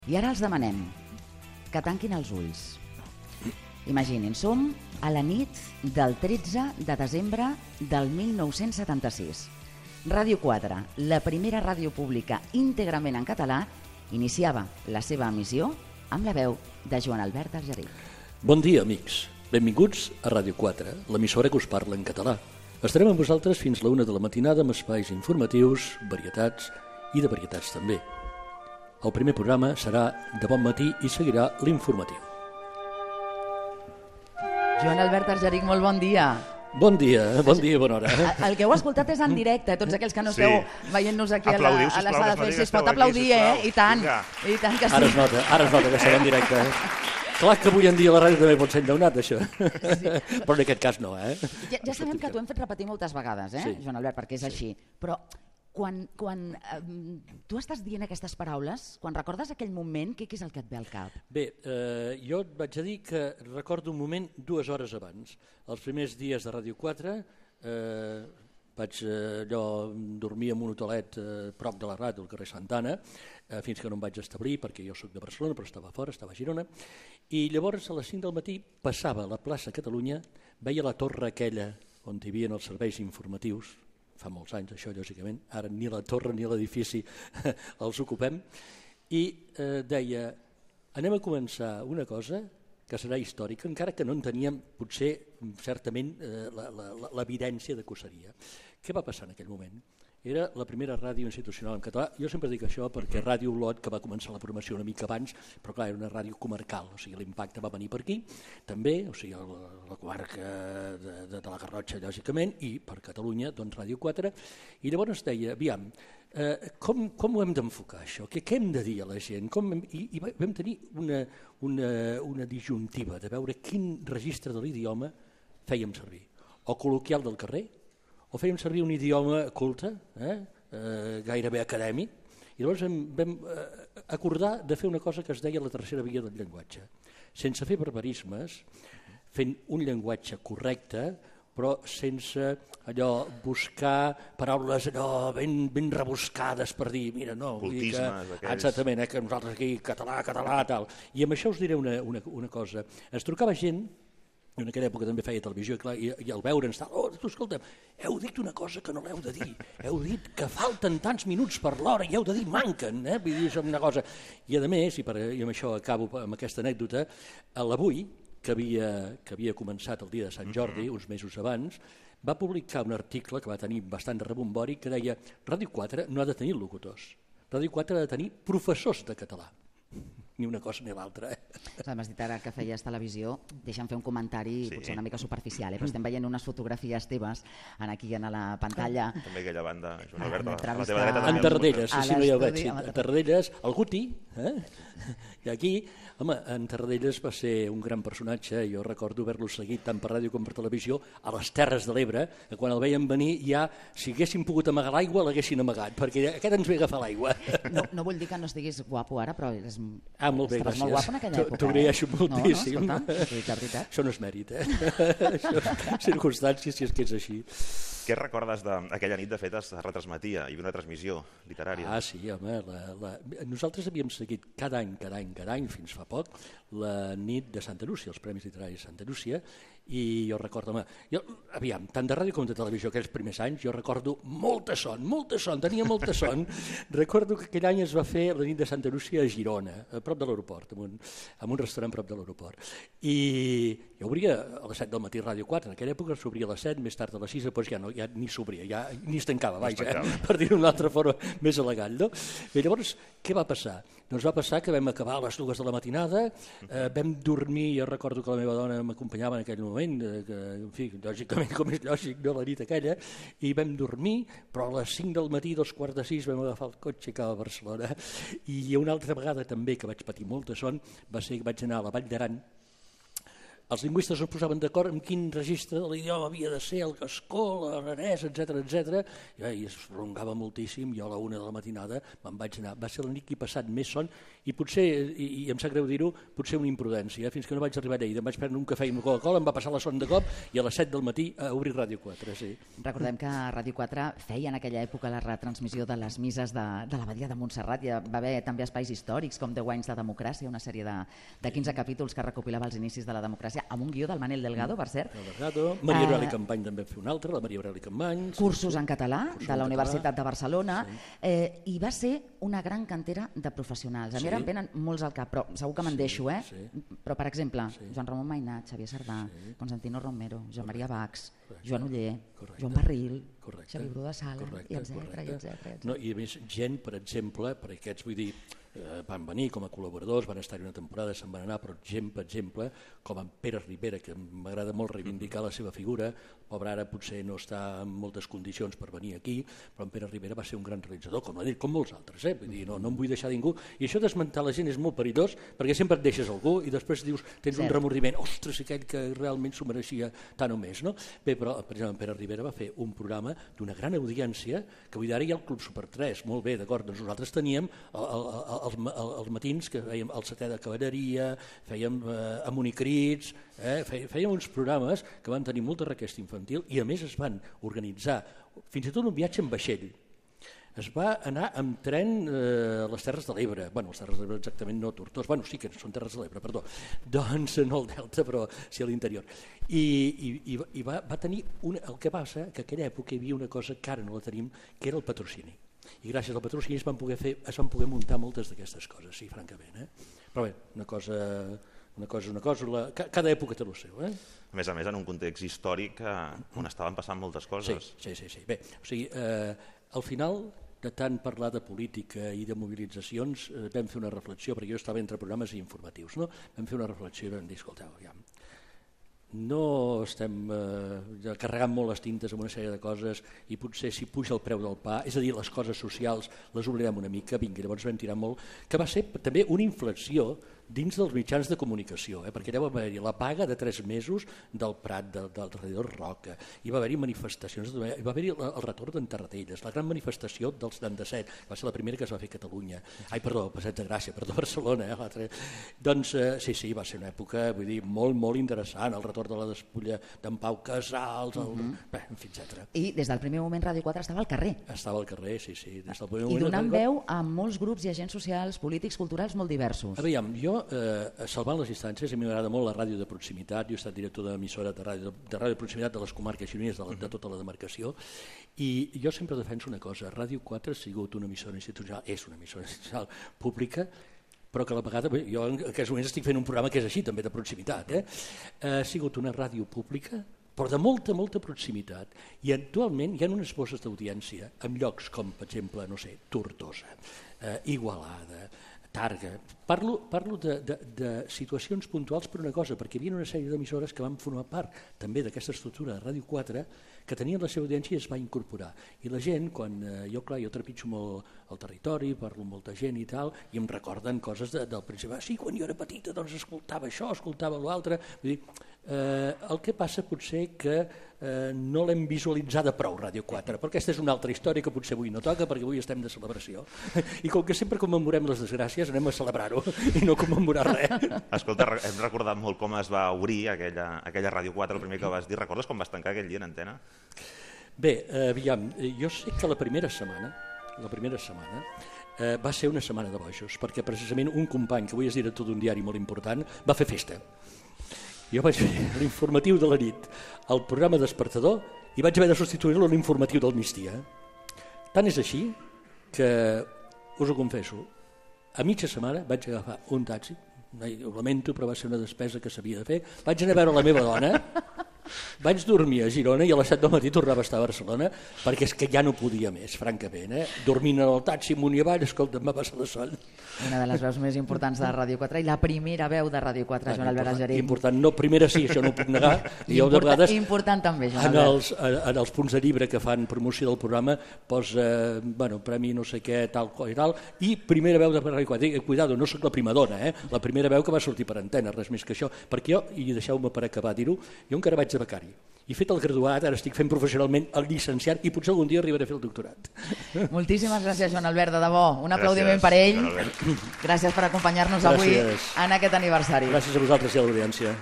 I ara els demanem que tanquin els ulls. Imaginin, som a la nit del 13 de desembre del 1976. Ràdio 4, la primera ràdio pública íntegrament en català, iniciava la seva emissió amb la veu de Joan Albert Argerich. Bon dia, amics. Benvinguts a Ràdio 4, l'emissora que us parla en català. Estarem amb vosaltres fins a la 1 de la matinada amb espais informatius, varietats i de varietats també. El primer programa serà de bon matí i seguirà l'informatiu. Joan Albert Argerich, molt bon dia. Bon dia i bona hora. El que heu escoltat és en directe, tots aquells que no esteu veient-nos aquí a la sala de fer. Si es pot aplaudir, I tant que sí. Ara es nota que estem en directe. Clar que avui en dia la ràdio també pot ser endeunat, això. Però en aquest cas no, Ja sabem que t'ho hem fet repetir moltes vegades, Joan Albert, perquè és així. Però quan tu estàs dient aquestes paraules, quan recordes aquell moment, què és el que et ve al cap? Bé, jo et vaig a dir que recordo un moment 2 hores abans. Els primers dies de Ràdio 4 vaig dormir en un hotelet prop de la ràdio, al carrer Santana, fins que no em vaig establir, perquè jo soc de Barcelona, però estava fora, estava a Girona, i llavors a les 5 del matí passava a la plaça Catalunya, veia la torre aquella on hi havia els serveis informatius, fa molts anys això, lògicament, ara ni la torre ni l'edifici els ocupem, i deia, anem a començar una cosa que serà històrica, encara que no en teníem potser certament l'evidència de que ho seria. Què va passar en aquell moment? Era la primera ràdio institucional en català. Jo sempre dic això perquè Ràdio Olot, que va començar la programació una mica abans, però clar, era una ràdio comarcal, o sigui, l'impacte va venir per aquí, també, o sigui, la comarca de la Garrotxa, lògicament, i per Catalunya, doncs Ràdio 4, i llavors deia, aviam, com ho hem d'enfocar això? Què hem de dir a la gent? I vam tenir una disjuntiva de veure quin registre de l'idioma fèiem servir, o col·loquial del carrer, o fèiem servir un idioma culte, gairebé acadèmic, i llavors vam acordar de fer una cosa que es deia la tercera via del llenguatge, sense fer barbarismes, fent un llenguatge correcte, però sense allò buscar paraules allò ben rebuscades per dir, mira, no, vull dir que, exactament, que nosaltres aquí català, tal. I amb això us diré una cosa. Ens trucava gent, en aquella època també feia televisió, i al veure'ns tal, escolta'm, heu dit una cosa que no l'heu de dir, heu dit que falten tants minuts per l'hora i heu de dir manquen, vull dir, això és una cosa. I a més, i amb això acabo amb aquesta anècdota, a l'Avui, que havia començat el dia de Sant Jordi, uns mesos abans, va publicar un article que va tenir bastant de rebombori que deia Ràdio 4 no ha de tenir locutors, Ràdio 4 ha de tenir professors de català. Ni una cosa ni l'altra. M'has dit ara que feies televisió, deixa'm fer un comentari potser una mica superficial, però estem veient unes fotografies teves aquí a la pantalla. També aquella banda, Joan Albert, a la teva dreta. En Tarradellas, sí, no ja ho veig. En Tarradellas, el Guti, i aquí, home, en Tarradellas va ser un gran personatge, jo recordo haver-lo seguit tant per ràdio com per televisió a les Terres de l'Ebre, que quan el veien venir ja, si haguessin pogut amagar l'aigua, l'haguessin amagat, perquè aquest ens ve a agafar l'aigua. No vull dir que no estiguis guapo ara, però eres... molt bé, gràcies. Molt guapo en aquella època. T'ho agraeixo moltíssim. No, escolta, veritat. Això no és mèrit, Això, circumstàncies, si és que és així. Què recordes d'aquella nit, de fet, es retransmetia, hi havia una transmissió literària? Sí, home, nosaltres havíem seguit cada any, fins fa poc, la nit de Santa Llúcia, els Premis Literaris de Santa Llúcia, i jo recordo, aviam, tant de ràdio com de televisió aquells primers anys, jo recordo molta son, tenia molta son. Recordo que aquell any es va fer la nit de Santa Llúcia a Girona, a prop de l'aeroport, en un restaurant prop de l'aeroport. I jo obria a les 7 del matí Ràdio 4, en aquella època s'obria a les 7, més tard a les 6, doncs ja ni s'obria, ni es tancava, per dir-ho d'una altra forma més elegant. No? Bé, llavors, què va passar? Doncs va passar que vam acabar a les 2 de la matinada, vam dormir, jo recordo que la meva dona m'acompanyava en aquell moment, que, en fi, lògicament, com és lògic, no la nit aquella, i vam dormir, però a les 5 del matí, 5:15, vam agafar el cotxe cap a Barcelona. I una altra vegada també que vaig patir molta son va ser que vaig anar a la Vall d'Aran els lingüistes es posaven d'acord en quin registre de l'idioma havia de ser, el gascó, l'aranès, etc. I es prolongava moltíssim. Jo a la 1 de la matinada me'n vaig anar. Va ser la nit que he passat més son i potser, i em sap greu dir-ho, potser una imprudència, fins que no vaig arribar a Lleida. Em vaig prendre un cafè i una Coca-Cola, em va passar la son de cop i a les 7 del matí a obrir Ràdio 4. Sí. Recordem que Ràdio 4 feia en aquella època la retransmissió de les misses de l'abadia de Montserrat. Hi va haver també espais històrics com 10 anys de democràcia, una sèrie de 15 capítols que recopilava els inicis de la democràcia, amb un guió del Manel Delgado, per cert. Delgado, Maria Aurelia Campany també va fer un altre, la Maria Aurelia Campany. Cursos en català de la Universitat de Barcelona, i va ser una gran cantera de professionals. A mi ara em venen molts al cap, però segur que me'n deixo, però per exemple, Joan Ramon Mainat, Xavier Sardà, Constantino Romero, Joan Maria Bax, Joan Oller, Joan Barril, Xavier Bru de Sala, i etcètera. I a més, gent, per exemple, per aquests, vull dir, van venir com a col·laboradors, van estar-hi una temporada, se'n van anar, però gent, per exemple, com en Pere Ribera, que m'agrada molt reivindicar la seva figura, el pobre ara potser no està en moltes condicions per venir aquí, però en Pere Ribera va ser un gran realitzador, com molts altres, vull dir, no em vull deixar ningú, i això d'esmentar la gent és molt perillós, perquè sempre et deixes algú i després dius, tens un remordiment, ostres, aquell que realment s'ho mereixia tant o més, no? Bé, però, per exemple, en Pere Ribera va fer un programa d'una gran audiència, que avui d'ara hi ha el Club Super 3, molt bé, d'acord, doncs nosaltres teníem els matins que fèiem el setè de cavalleria, fèiem Amunicrits, fèiem uns programes que van tenir molta requesta infantil i a més es van organitzar fins i tot un viatge en vaixell. Es va anar amb tren a les Terres de l'Ebre, les Terres de l'Ebre exactament no Tortós, sí que són Terres de l'Ebre, perdó, doncs no el Delta però sí a l'interior. I va tenir, el que passa que en aquella època hi havia una cosa que ara no la tenim, que era el patrocini. I gràcies al patrocini es van poder muntar moltes d'aquestes coses, sí, francament. Però bé, una cosa, cada època té el seu. A més, en un context històric on estaven passant moltes coses. Sí. Bé, o sigui, al final, de tant parlar de política i de mobilitzacions, vam fer una reflexió, perquè jo estava entre programes i informatius, no? Vam fer una reflexió i vam dir, escolteu, no estem carregant molt les tintes amb una sèrie de coses i potser si puja el preu del pa, és a dir, les coses socials les oblidem una mica, vinga, llavors vam tirar molt, que va ser també una inflexió dins dels mitjans de comunicació, perquè allà va haver-hi la paga de 3 mesos del Prat, del Redidor Roca, hi va haver-hi manifestacions, hi va haver-hi el retorn d'en Tarradellas, la gran manifestació del 77, va ser la primera que es va fer a Catalunya, Passeig de Gràcia, Barcelona, doncs sí, va ser una època, vull dir, molt, molt interessant, el retorn de la despulla d'en Pau Casals, bé, en fi, etc. I des del primer moment Ràdio 4 estava al carrer. Estava al carrer, sí, des del primer moment. I donant veu a molts grups i agents socials, polítics, culturals molt diversos. Aviam, jo salvant les distàncies, a mi m'agrada molt la ràdio de proximitat, jo he estat director d'emissora de ràdio de proximitat de les comarques gironines de tota la demarcació, i jo sempre defenso una cosa, Ràdio 4 ha sigut una emissora institucional, és una emissora institucional pública, però que a la vegada, jo en aquests moments estic fent un programa que és així, també de proximitat, ha sigut una ràdio pública, però de molta, molta proximitat, i actualment hi ha unes bosses d'audiència en llocs com, per exemple, no sé, Tortosa, Igualada, Targa. Parlo de situacions puntuals per una cosa, perquè hi havia una sèrie d'emissores que van formar part també d'aquesta estructura de Ràdio 4 que tenien la seva audiència i es va incorporar. I la gent, quan jo trepitjo molt el territori, parlo amb molta gent i tal, i em recorden coses del principi. Sí, quan jo era petita doncs escoltava això, escoltava l'altre. Vull dir, el que passa potser que no l'hem visualitzada prou Ràdio 4, però aquesta és una altra història que potser avui no toca perquè avui estem de celebració. I com que sempre commemorem les desgràcies anem a celebrar-ho i no commemorar res. Escolta, hem recordat molt com es va obrir aquella Ràdio 4, el primer que vas dir. Recordes com vas tancar aquell dia en antena? Bé, aviam, jo sé que la primera setmana va ser una setmana de bojos, perquè precisament un company que avui és director d'un diari molt important va fer festa. Jo vaig fer l'informatiu de la nit, el programa despertador, i vaig haver de substituir-lo a l'informatiu del migdia. Tant és així que, us ho confesso, a mitja setmana vaig agafar un taxi, ho lamento però va ser una despesa que s'havia de fer, vaig anar a veure la meva dona Vaig dormir a Girona i a les 7 del matí tornava a estar a Barcelona perquè és que ja no podia més, francament. Dormint en el taxi amunt i avall, escolta, em va passar de son. Una de les veus més importants de Ràdio 4 i la primera veu de Ràdio 4, Joan Albert Agerín. Important, no, primera sí, això no ho puc negar. Important també, Joan Albert. En els punts de llibre que fan promoció del programa posa, premi no sé què, tal i tal, i primera veu de Ràdio 4. Cuidado, no sóc la primadona, la primera veu que va sortir per antena, res més que això, perquè jo, i deixeu-me per acabar dir-ho, jo encara vaig de becari. He fet el graduat, ara estic fent professionalment el llicenciat i potser algun dia arribaré a fer el doctorat. Moltíssimes gràcies, Joan Albert, de debò. Un aplaudiment per ell. Gràcies per acompanyar-nos avui en aquest aniversari. Gràcies a vosaltres i a l'audiència.